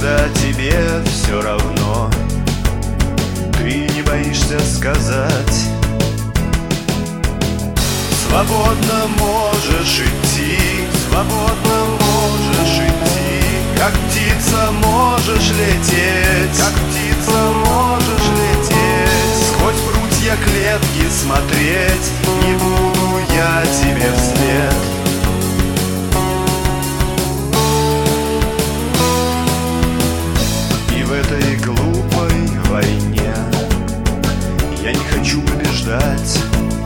когда тебе все равно, ты не боишься сказать. Свободно можешь идти, свободно можешь идти, как птица можешь лететь, как птица можешь лететь. Сквозь прутья клетки смотреть не буду я тебе вслед. И в этой глупой войне я не хочу побеждать.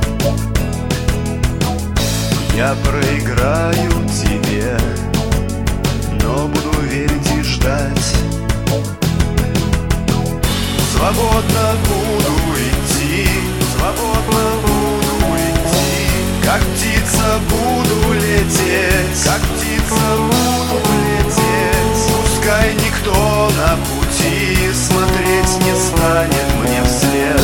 Я проиграю тебе, но буду верить и ждать. Свободно буду идти, свободно буду идти, как птица буду лететь, как птица буду лететь. Пускай никто на пути смотреть не станет мне вслед.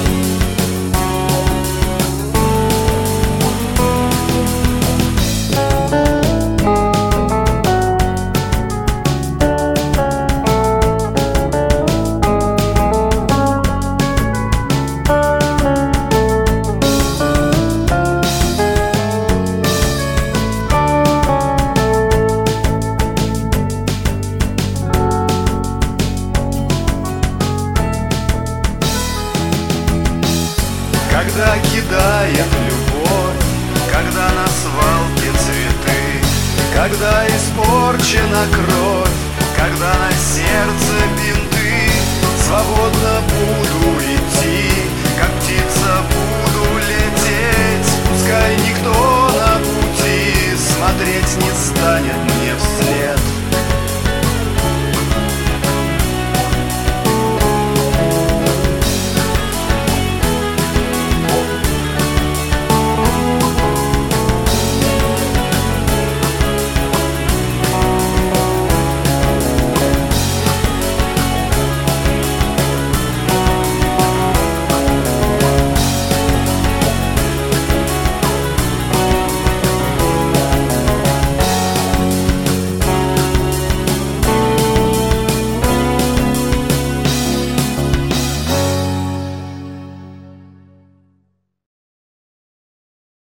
Когда кидает любовь, когда на свалке цветы, когда испорчена кровь, когда на сердце бинты, свободно буду идти, как птица буду лететь. Пускай никто на пути смотреть не станет мне